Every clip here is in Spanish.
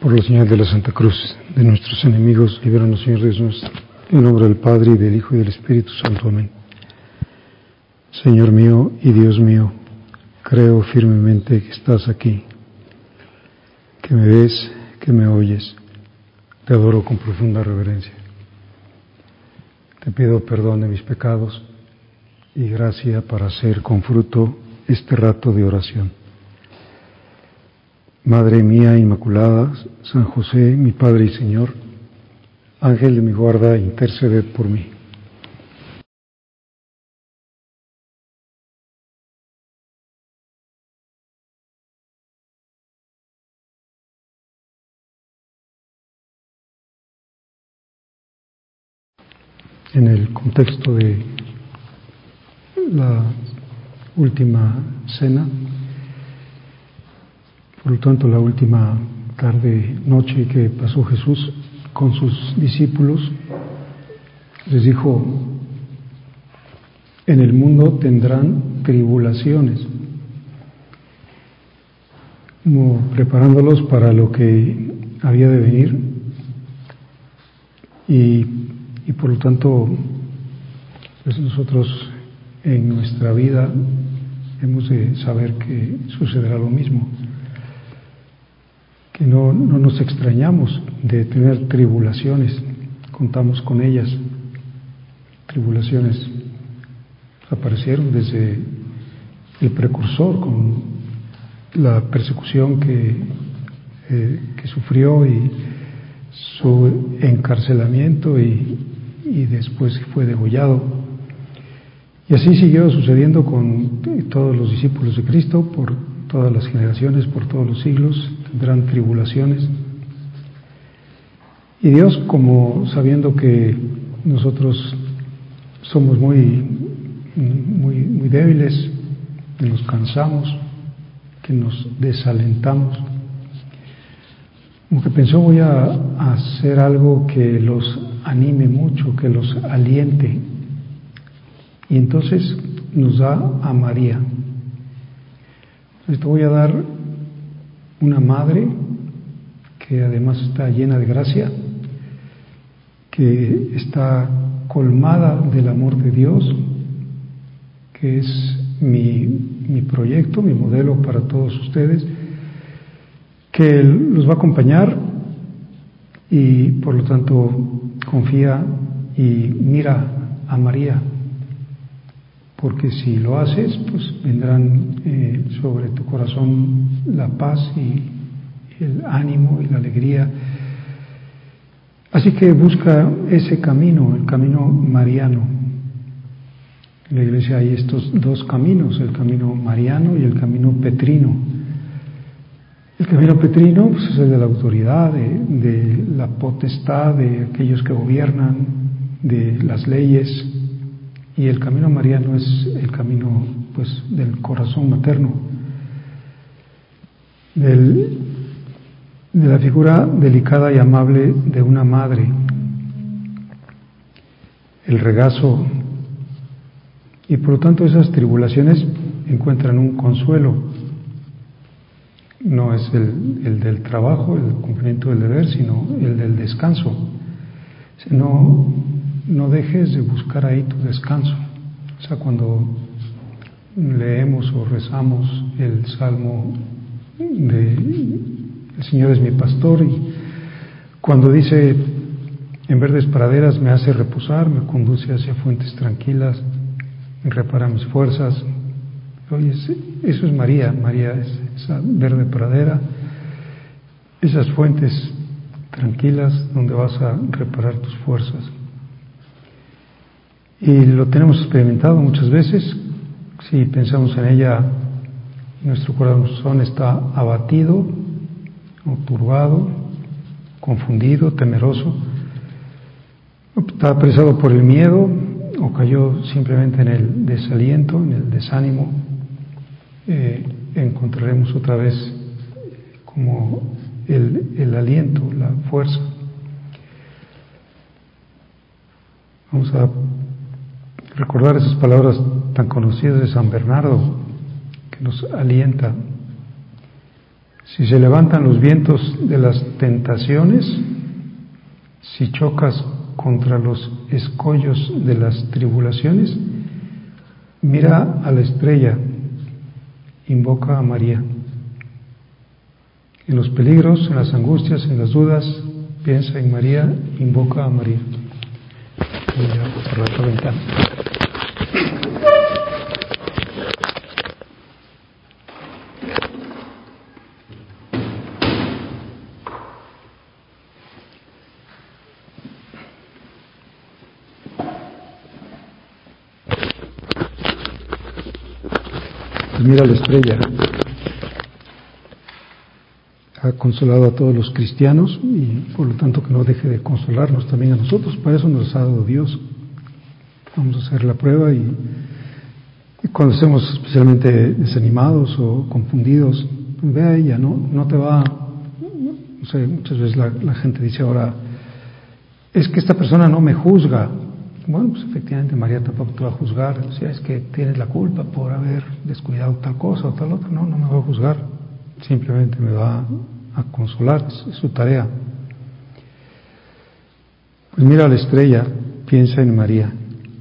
Por la señal de la Santa Cruz de nuestros enemigos, líbranos, Señor Dios nuestro. En nombre del Padre, y del Hijo, y del Espíritu Santo. Amén. Señor mío y Dios mío, creo firmemente que estás aquí, que me ves, que me oyes. Te adoro con profunda reverencia. Te pido perdón de mis pecados y gracia para hacer con fruto este rato de oración. Madre mía Inmaculada, San José, mi Padre y Señor, Ángel de mi guarda, interceded por mí. En el contexto de la última cena, por lo tanto la última tarde, noche que pasó Jesús con sus discípulos, les dijo: en el mundo tendrán tribulaciones, como preparándolos para lo que había de venir, y por lo tanto pues nosotros en nuestra vida hemos de saber que sucederá lo mismo, que no nos extrañamos de tener tribulaciones, contamos con ellas. Tribulaciones aparecieron desde el precursor con la persecución que sufrió y su encarcelamiento y después fue degollado. Y así siguió sucediendo con todos los discípulos de Cristo, por todas las generaciones, por todos los siglos, tendrán tribulaciones. Y Dios, como sabiendo que nosotros somos muy débiles, que nos cansamos, que nos desalentamos, como que pensó: voy a hacer algo que los anime mucho, que los aliente. Y entonces nos da a María. Entonces te voy a dar una madre que además está llena de gracia, que está colmada del amor de Dios, que es mi proyecto, mi modelo para todos ustedes, que los va a acompañar y por lo tanto confía y mira a María, porque si lo haces, pues vendrán sobre tu corazón la paz y el ánimo y la alegría. Así que busca ese camino, el camino mariano. En la Iglesia hay estos dos caminos, el camino mariano y el camino petrino. El camino petrino pues, es el de la autoridad, de la potestad, de aquellos que gobiernan, de las leyes. Y el camino mariano es el camino pues del corazón materno, de la figura delicada y amable de una madre, el regazo. Y por lo tanto esas tribulaciones encuentran un consuelo. No es el del trabajo, el cumplimiento del deber, sino el del descanso. No dejes de buscar ahí tu descanso. O sea, cuando leemos o rezamos el salmo de El Señor es mi pastor, y cuando dice: en verdes praderas me hace reposar, me conduce hacia fuentes tranquilas, repara mis fuerzas. Oye, eso es María. María es esa verde pradera, esas fuentes tranquilas donde vas a reparar tus fuerzas. Y lo tenemos experimentado muchas veces. Si pensamos en ella, nuestro corazón está abatido, o turbado, confundido, temeroso, está apresado por el miedo, o cayó simplemente en el desaliento, en el desánimo. Encontraremos otra vez como el aliento, la fuerza. Vamos a recordar esas palabras tan conocidas de San Bernardo, que nos alienta. Si se levantan los vientos de las tentaciones, si chocas contra los escollos de las tribulaciones, mira a la estrella, invoca a María. En los peligros, en las angustias, en las dudas, piensa en María, invoca a María. Voy a cerrar la ventana. Pues mira la estrella. Ha consolado a todos los cristianos y por lo tanto que no deje de consolarnos también a nosotros. Para eso nos ha dado Dios. Vamos a hacer la prueba y cuando estemos especialmente desanimados o confundidos, ve a ella, no te va. No sé, muchas veces la gente dice ahora, es que esta persona no me juzga. Bueno, pues efectivamente María tampoco te va a juzgar. O sea, es que tienes la culpa por haber descuidado tal cosa o tal otra. No me va a juzgar. Simplemente me va a consolar, es su tarea. Pues mira la estrella, piensa en María.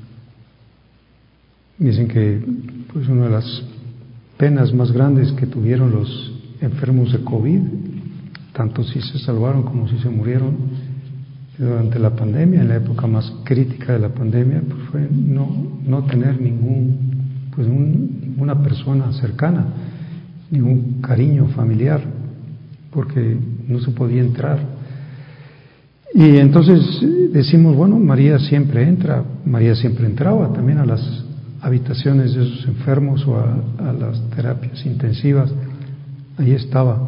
Dicen que pues una de las penas más grandes que tuvieron los enfermos de COVID, tanto si se salvaron como si se murieron durante la pandemia, en la época más crítica de la pandemia, pues fue no tener ninguna persona cercana, ningún cariño familiar, porque no se podía entrar. Y entonces decimos, bueno, María siempre entra, María siempre entraba también a las habitaciones de esos enfermos o a las terapias intensivas, ahí estaba.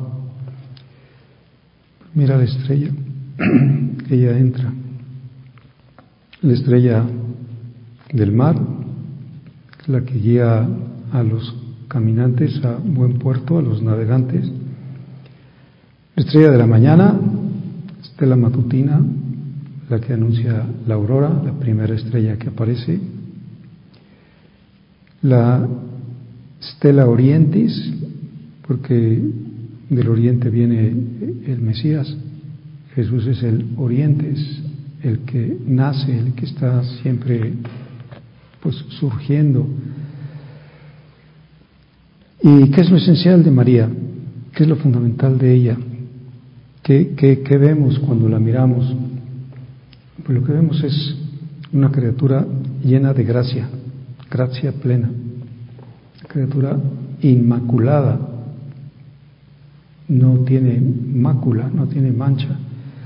Mira la estrella, ella entra, la estrella del mar, la que guía a los caminantes a buen puerto, a los navegantes. La estrella de la mañana, estela matutina, la que anuncia la aurora, la primera estrella que aparece. La stella orientis, porque del oriente viene el Mesías. Jesús es el oriente, es el que nace, el que está siempre pues surgiendo. ¿Y qué es lo esencial de María? ¿Qué es lo fundamental de ella? ¿Qué vemos cuando la miramos? Pues lo que vemos es una criatura llena de gracia plena, una criatura inmaculada, no tiene mácula, no tiene mancha.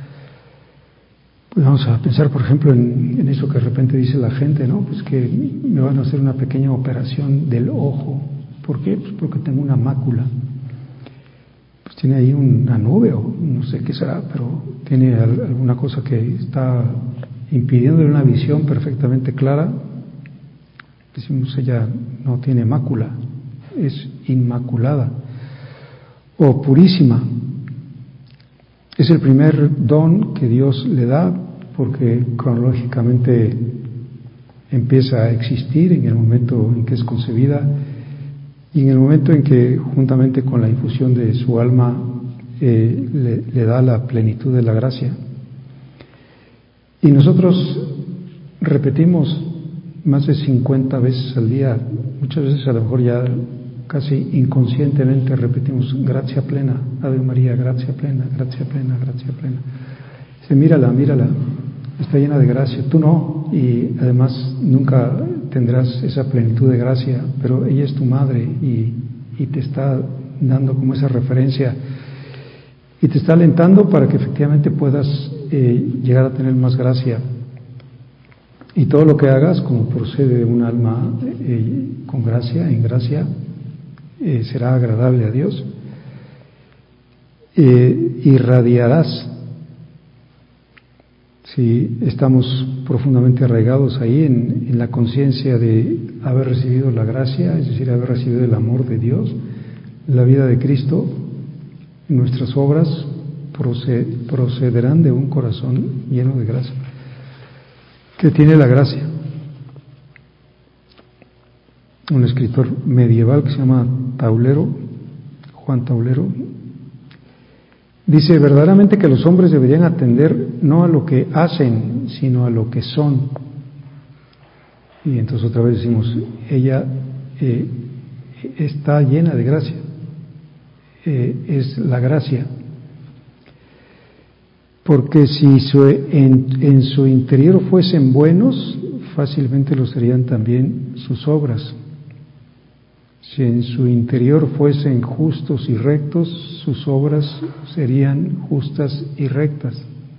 Pues vamos a pensar, por ejemplo, en eso que de repente dice la gente, ¿no? Pues que me van a hacer una pequeña operación del ojo. ¿Por qué? Pues porque tengo una mácula. Pues tiene ahí una nube o no sé qué será, pero tiene alguna cosa que está impidiéndole una visión perfectamente clara. Decimos, ella no tiene mácula, es inmaculada o purísima. Es el primer don que Dios le da porque cronológicamente empieza a existir en el momento en que es concebida y en el momento en que juntamente con la infusión de su alma le da la plenitud de la gracia. Y nosotros repetimos más de 50 veces al día, muchas veces a lo mejor ya casi inconscientemente repetimos gracia plena, Ave María, gracia plena, gracia plena, gracia plena. Dice, mírala, está llena de gracia, tú no, y además nunca tendrás esa plenitud de gracia, pero ella es tu madre y te está dando como esa referencia y te está alentando para que efectivamente puedas llegar a tener más gracia. Y todo lo que hagas, como procede de un alma con gracia, en gracia, será agradable a Dios. Irradiarás. Si estamos profundamente arraigados ahí en la conciencia de haber recibido la gracia, es decir, haber recibido el amor de Dios, la vida de Cristo, nuestras obras procederán de un corazón lleno de gracia, que tiene la gracia. Un escritor medieval que se llama Taulero, Juan Taulero, Dice, verdaderamente que los hombres deberían atender no a lo que hacen, sino a lo que son. Y entonces otra vez decimos, ella está llena de gracia, es la gracia. Porque si en su interior fuesen buenos, fácilmente lo serían también sus obras. Si en su interior fuesen justos y rectos, sus obras serían justas y rectas.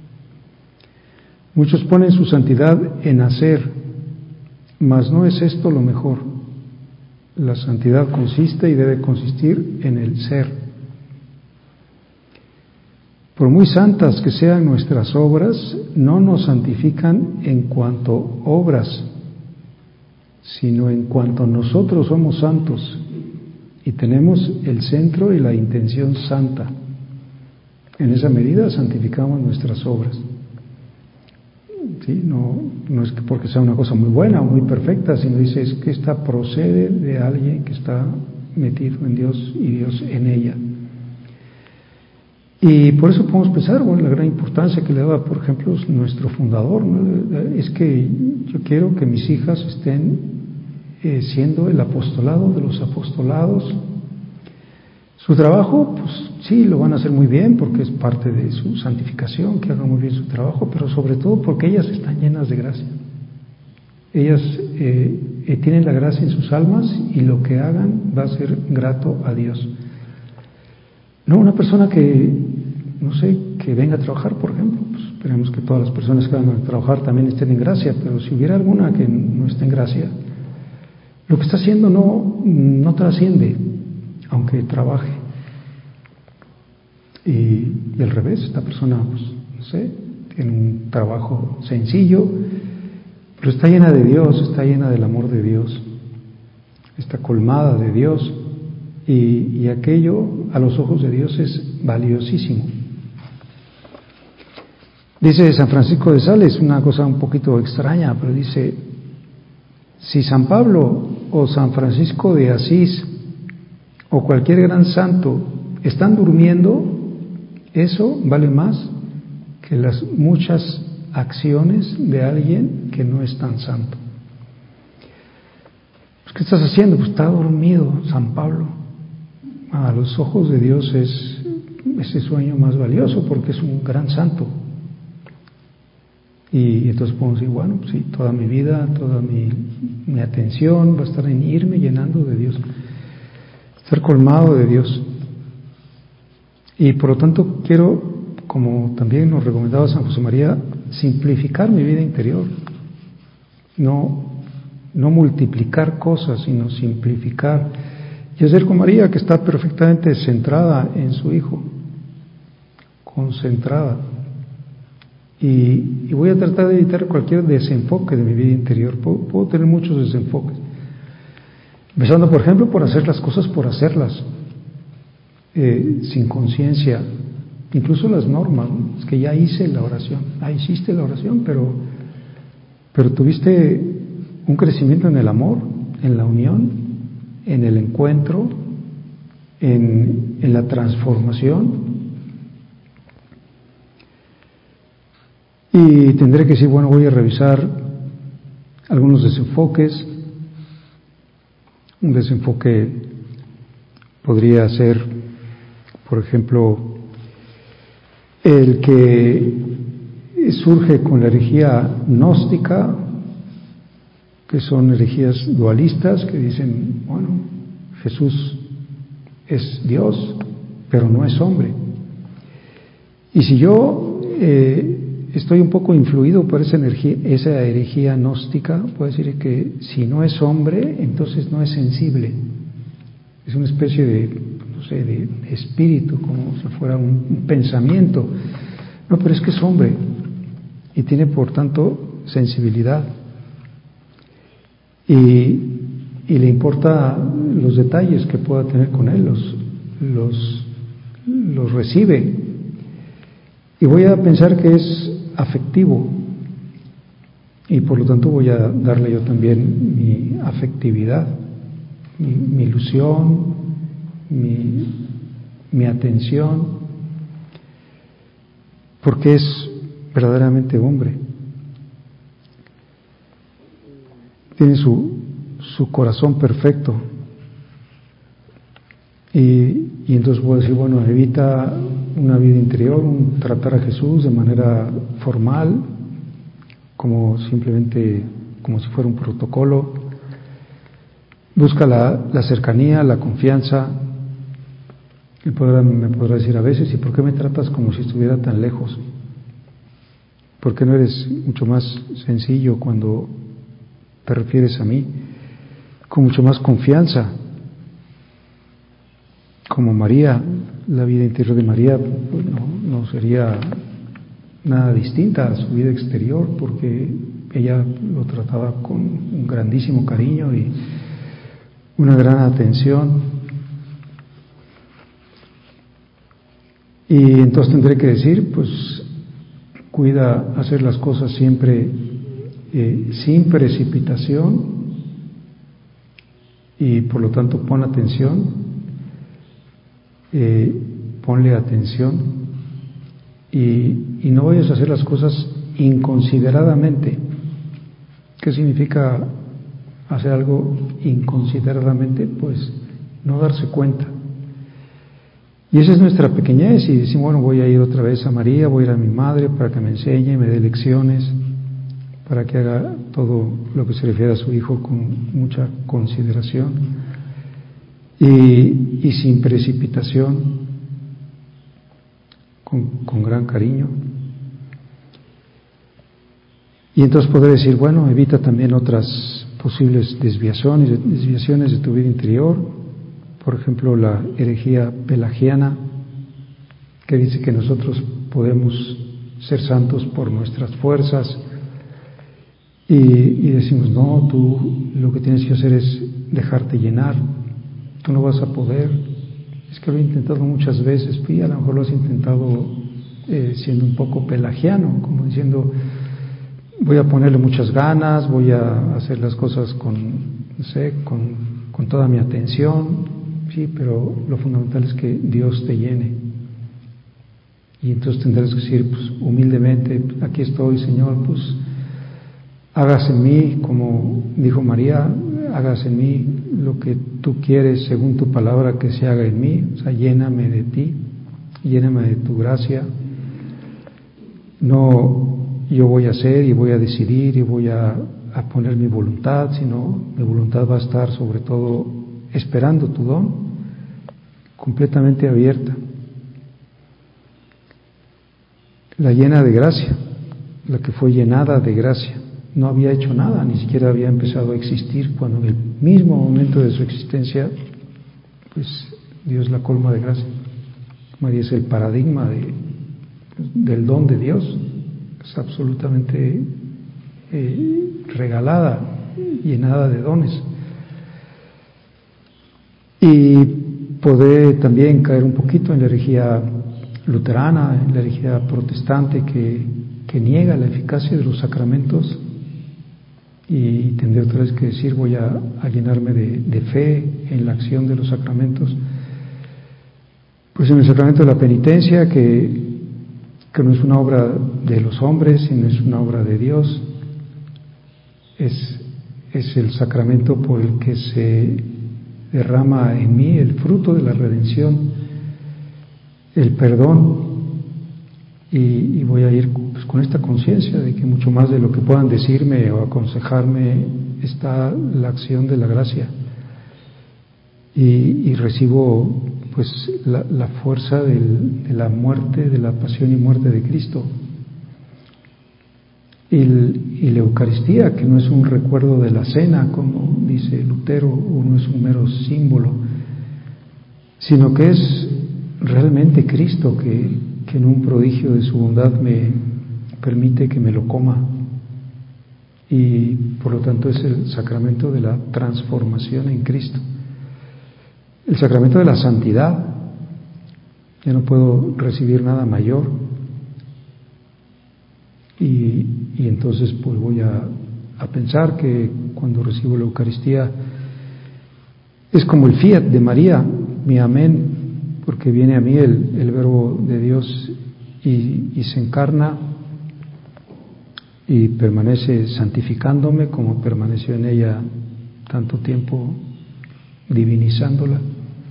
Muchos ponen su santidad en hacer, mas no es esto lo mejor. La santidad consiste y debe consistir en el ser. Por muy santas que sean nuestras obras, no nos santifican en cuanto obras, sino en cuanto nosotros somos santos y tenemos el centro y la intención santa. En esa medida santificamos nuestras obras. ¿Sí? No es que porque sea una cosa muy buena o muy perfecta, sino dice es que esta procede de alguien que está metido en Dios y Dios en ella. Y por eso podemos pensar, bueno, la gran importancia que le daba, por ejemplo, nuestro fundador, ¿no? Es que yo quiero que mis hijas estén siendo el apostolado de los apostolados. Su trabajo, pues sí, lo van a hacer muy bien porque es parte de su santificación, que hagan muy bien su trabajo, pero sobre todo porque ellas están llenas de gracia. Ellas tienen la gracia en sus almas y lo que hagan va a ser grato a Dios. No una persona que, no sé, que venga a trabajar, por ejemplo, pues esperemos que todas las personas que van a trabajar también estén en gracia, pero si hubiera alguna que no esté en gracia, lo que está haciendo no trasciende, aunque trabaje. Y al revés, esta persona, pues, no sé, tiene un trabajo sencillo, pero está llena de Dios, está llena del amor de Dios, está colmada de Dios. Y aquello a los ojos de Dios es valiosísimo. Dice San Francisco de Sales una cosa un poquito extraña, pero dice, si San Pablo o San Francisco de Asís o cualquier gran santo están durmiendo, eso vale más que las muchas acciones de alguien que no es tan santo. Pues, ¿qué estás haciendo? Pues está dormido San Pablo. A los ojos de Dios es ese sueño más valioso porque es un gran santo. Y entonces podemos decir, bueno, sí, toda mi vida, toda mi atención va a estar en irme llenando de Dios, estar colmado de Dios. Y por lo tanto quiero, como también nos recomendaba San José María, simplificar mi vida interior. No multiplicar cosas, sino simplificar. Y hacer como María, que está perfectamente centrada en su Hijo, concentrada. Y voy a tratar de evitar cualquier desenfoque de mi vida interior. Puedo tener muchos desenfoques. Empezando, por ejemplo, por hacer las cosas por hacerlas, sin conciencia. Incluso las normas, ¿no? Es que ya hice la oración. Hiciste la oración, pero tuviste un crecimiento en el amor, en la unión, en el encuentro, en la transformación. Y tendré que decir, bueno, voy a revisar algunos desenfoques. Un desenfoque podría ser, por ejemplo, el que surge con la herejía gnóstica, que son herejías dualistas, que dicen, bueno, Jesús es Dios, pero no es hombre. Y si yo estoy un poco influido por esa herejía gnóstica, puedo decir que si no es hombre, entonces no es sensible. Es una especie de, no sé, de espíritu, como si fuera un pensamiento. No, pero es que es hombre y tiene por tanto sensibilidad. Y le importa los detalles que pueda tener con él, los recibe. Y voy a pensar que es afectivo y por lo tanto voy a darle yo también mi afectividad, mi ilusión, mi atención. porque es verdaderamente hombre. Tiene su corazón perfecto. Y entonces puedo decir, bueno, evita una vida interior, tratar a Jesús de manera formal, como simplemente, como si fuera un protocolo. Busca la cercanía, la confianza. Y me podrá decir a veces, ¿y por qué me tratas como si estuviera tan lejos? ¿Por qué no eres mucho más sencillo cuando te refieres a mí? Con mucho más confianza. Como María, la vida interior de María pues no sería nada distinta a su vida exterior, porque ella lo trataba con un grandísimo cariño y una gran atención. Y entonces tendré que decir, pues cuida hacer las cosas siempre sin precipitación, y por lo tanto pon atención. Ponle atención y no vayas a hacer las cosas inconsideradamente. ¿Qué significa hacer algo inconsideradamente? Pues no darse cuenta. Y esa es nuestra pequeñez, y decimos, bueno, voy a ir otra vez a María, voy a ir a mi madre para que me enseñe, me dé lecciones, para que haga todo lo que se refiere a su hijo con mucha consideración. Y sin precipitación, con gran cariño. Y entonces poder decir, bueno, evita también otras posibles desviaciones de tu vida interior, por ejemplo la herejía pelagiana, que dice que nosotros podemos ser santos por nuestras fuerzas, y decimos, no, tú lo que tienes que hacer es dejarte llenar. Tú no vas a poder, es que lo he intentado muchas veces, y a lo mejor lo has intentado siendo un poco pelagiano, como diciendo, voy a ponerle muchas ganas, voy a hacer las cosas con toda mi atención, sí, pero lo fundamental es que Dios te llene. Y entonces tendrás que decir, pues humildemente, aquí estoy, Señor, pues hágase en mí, como dijo María, hágase en mí lo que tú quieres según tu palabra que se haga en mí, o sea, lléname de ti, lléname de tu gracia. No yo voy a hacer y voy a decidir y voy a poner mi voluntad, sino mi voluntad va a estar sobre todo esperando tu don, completamente abierta. La llena de gracia, la que fue llenada de gracia. No había hecho nada, ni siquiera había empezado a existir, cuando en el mismo momento de su existencia, pues Dios la colma de gracia. María es el paradigma del don de Dios, es absolutamente regalada, llenada de dones. Y poder también caer un poquito en la herejía luterana, en la herejía protestante que niega la eficacia de los sacramentos, y tendré otra vez que decir, voy a llenarme de fe en la acción de los sacramentos. Pues en el sacramento de la penitencia, que no es una obra de los hombres, sino es una obra de Dios, es el sacramento por el que se derrama en mí el fruto de la redención, el perdón, y voy a ir pues con esta conciencia de que mucho más de lo que puedan decirme o aconsejarme está la acción de la gracia, y recibo pues la fuerza de la muerte, de la pasión y muerte de Cristo. Y la Eucaristía, que no es un recuerdo de la cena, como dice Lutero, o no es un mero símbolo, sino que es realmente Cristo que en un prodigio de su bondad me permite que me lo coma, y por lo tanto es el sacramento de la transformación en Cristo, el sacramento de la santidad. Ya no puedo recibir nada mayor, y entonces pues voy a pensar que cuando recibo la Eucaristía es como el fiat de María, mi amén, porque viene a mí el verbo de Dios y se encarna y permanece santificándome como permaneció en ella tanto tiempo, divinizándola.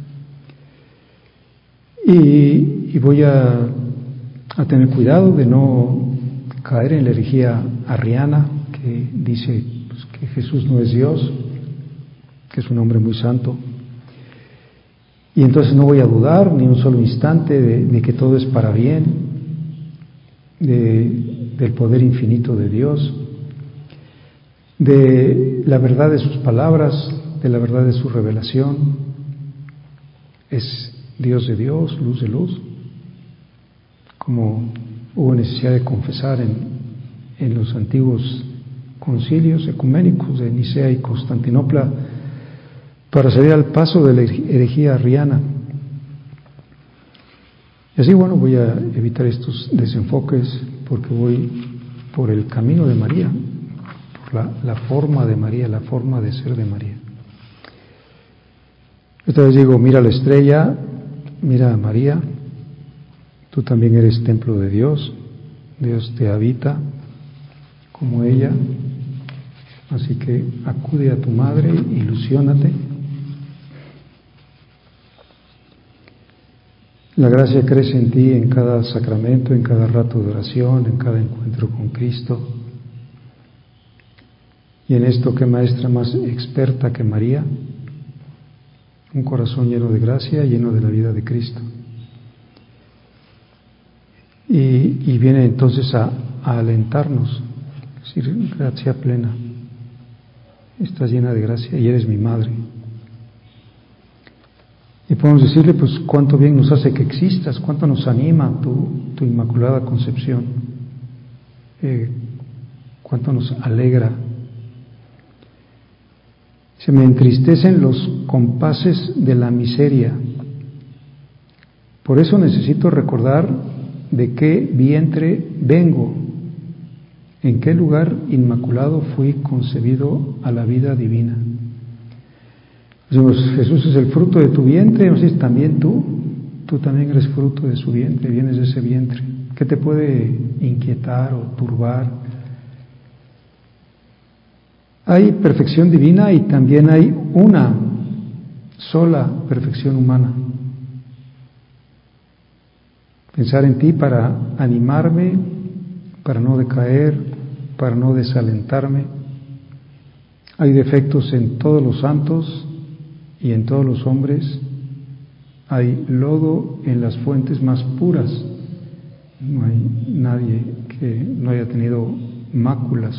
Y voy a tener cuidado de no caer en la herejía arriana que dice pues, que Jesús no es Dios, que es un hombre muy santo. Y entonces no voy a dudar ni un solo instante de que todo es para bien, del poder infinito de Dios, de la verdad de sus palabras, de la verdad de su revelación. Es Dios de Dios, luz de luz, como hubo necesidad de confesar en los antiguos concilios ecuménicos de Nicea y Constantinopla, para salir al paso de la herejía arriana. Y así, bueno, voy a evitar estos desenfoques porque voy por el camino de María, por la forma de María, la forma de ser de María. Esta vez digo, mira la estrella, mira a María, tú también eres templo de Dios, Dios te habita como ella, así que acude a tu madre, ilusiónate. La gracia crece en ti en cada sacramento, en cada rato de oración, en cada encuentro con Cristo. Y en esto, ¿qué maestra más experta que María? Un corazón lleno de gracia, lleno de la vida de Cristo. Y viene entonces a alentarnos, es decir, gracia plena. Estás llena de gracia y eres mi madre. Y podemos decirle, pues, cuánto bien nos hace que existas, cuánto nos anima tu Inmaculada Concepción, cuánto nos alegra. Se me entristecen los compases de la miseria. Por eso necesito recordar de qué vientre vengo, en qué lugar inmaculado fui concebido a la vida divina. Decimos, Jesús es el fruto de tu vientre, entonces también tú también eres fruto de su vientre, vienes de ese vientre. ¿Qué te puede inquietar o turbar? Hay perfección divina y también hay una sola perfección humana. Pensar en ti para animarme, para no decaer, para no desalentarme. Hay defectos en todos los santos y en todos los hombres. Hay lodo en las fuentes más puras. No hay nadie que no haya tenido máculas.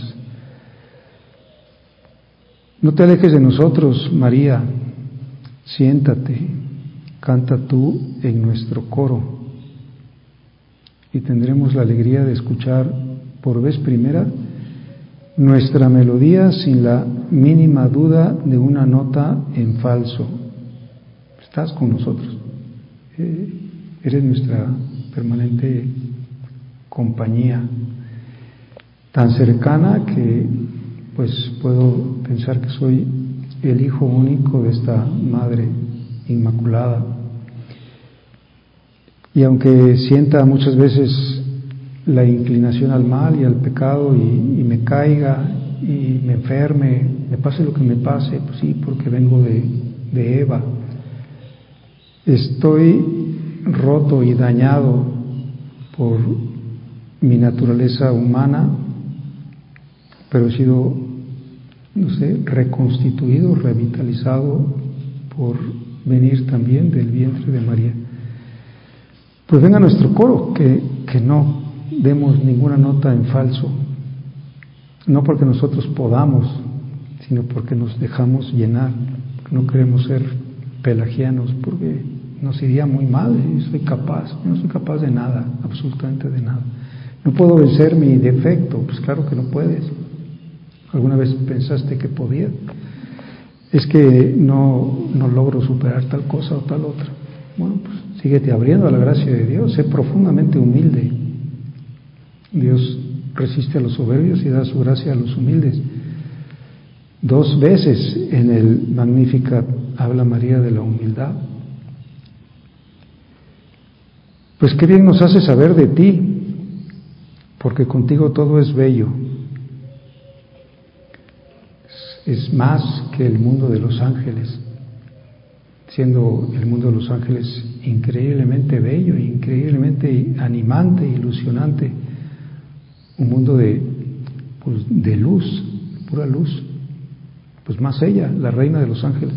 No te alejes de nosotros, María. Siéntate, canta tú en nuestro coro y tendremos la alegría de escuchar por vez primera nuestra melodía sin la mínima duda de una nota en falso. Estás con nosotros, eres nuestra permanente compañía, tan cercana que pues puedo pensar que soy el hijo único de esta Madre Inmaculada. Y aunque sienta muchas veces la inclinación al mal y al pecado y me caiga y me enferme, me pase lo que me pase, pues sí, porque vengo de Eva. Estoy roto y dañado por mi naturaleza humana, pero he sido, reconstituido, revitalizado por venir también del vientre de María. Pues venga nuestro coro, que no demos ninguna nota en falso, no porque nosotros podamos, sino porque nos dejamos llenar, no queremos ser pelagianos, porque nos iría muy mal. Yo no soy capaz de nada, absolutamente de nada. No puedo vencer mi defecto, pues claro que no puedes. ¿Alguna vez pensaste que podías? Es que no logro superar tal cosa o tal otra. Bueno, pues síguete abriendo a la gracia de Dios, sé profundamente humilde. Dios resiste a los soberbios y da su gracia a los humildes. 2 veces en el Magnificat habla María de la humildad. Pues qué bien nos hace saber de ti, porque contigo todo es bello. Es más que el mundo de los ángeles, siendo el mundo de los ángeles increíblemente bello, increíblemente animante, ilusionante, un mundo de luz, pura luz, pues más ella, la reina de los ángeles.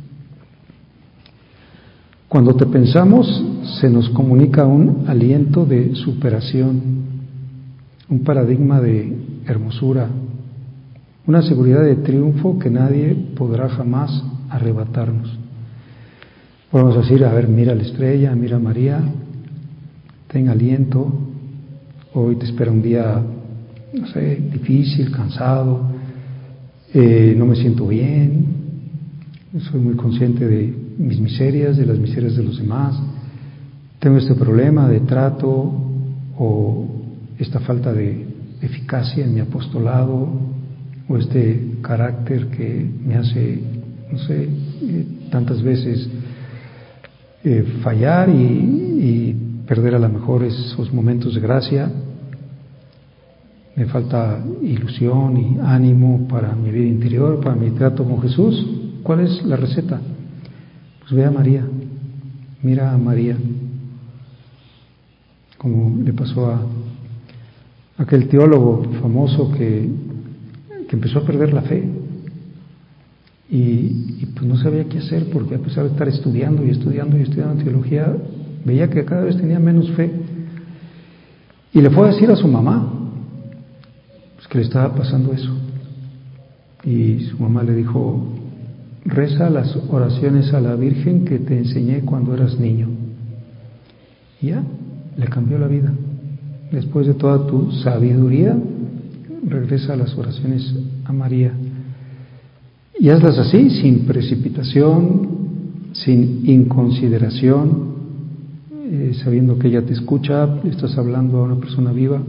Cuando te pensamos, se nos comunica un aliento de superación, un paradigma de hermosura, una seguridad de triunfo que nadie podrá jamás arrebatarnos. Podemos decir, a ver, mira la estrella, mira a María, ten aliento, hoy te espera un día, no sé, difícil, cansado, no me siento bien, soy muy consciente de mis miserias, de las miserias de los demás, tengo este problema de trato o esta falta de eficacia en mi apostolado, o este carácter que me hace, no sé, tantas veces fallar y perder a lo mejor esos momentos de gracia. Me falta ilusión y ánimo para mi vida interior, para mi trato con Jesús. ¿Cuál es la receta? Pues ve a María, mira a María, como le pasó a aquel teólogo famoso que empezó a perder la fe y pues no sabía qué hacer, porque a pesar de estar estudiando teología, veía que cada vez tenía menos fe, y le fue a decir a su mamá pues que le estaba pasando eso, y su mamá le dijo: reza las oraciones a la Virgen que te enseñé cuando eras niño. Y ya, le cambió la vida. Después de toda tu sabiduría, regresa a las oraciones a María y hazlas así, sin precipitación, sin inconsideración, sabiendo que ella te escucha, estás hablando a una persona viva.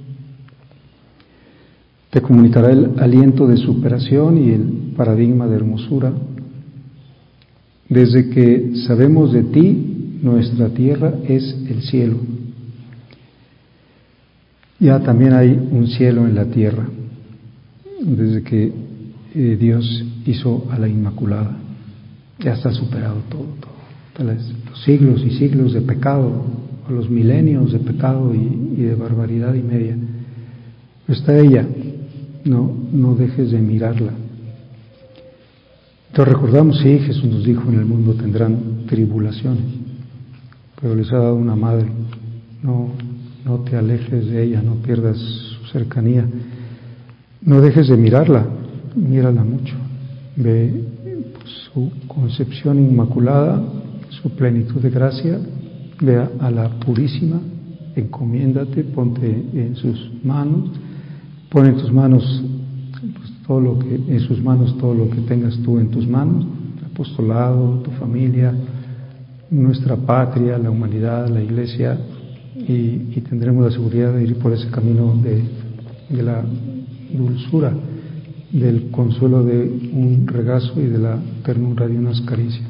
Te comunicará el aliento de superación y el paradigma de hermosura. Desde que sabemos de ti, nuestra tierra es el cielo. Ya también hay un cielo en la tierra, desde que Dios hizo a la Inmaculada. Ya está superado todo. Los siglos y siglos de pecado, o los milenios de pecado y de barbaridad y media. Está ella, no dejes de mirarla. Entonces recordamos, sí, Jesús nos dijo: en el mundo tendrán tribulaciones, pero les ha dado una madre. No te alejes de ella, no pierdas su cercanía, no dejes de mirarla, mírala mucho, ve su concepción inmaculada, su plenitud de gracia, ve a la purísima, encomiéndate, ponte en sus manos, pon en tus manos en sus manos todo lo que tengas tú en tus manos, el apostolado, tu familia, nuestra patria, la humanidad, la Iglesia, y tendremos la seguridad de ir por ese camino de la dulzura, del consuelo de un regazo y de la ternura de unas caricias.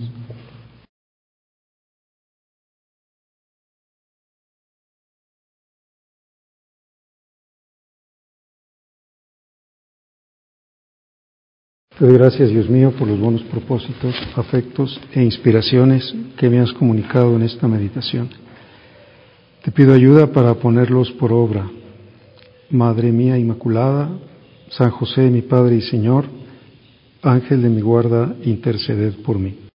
Te doy gracias, Dios mío, por los buenos propósitos, afectos e inspiraciones que me has comunicado en esta meditación. Te pido ayuda para ponerlos por obra. Madre mía Inmaculada, San José, mi Padre y Señor, Ángel de mi guarda, interceded por mí.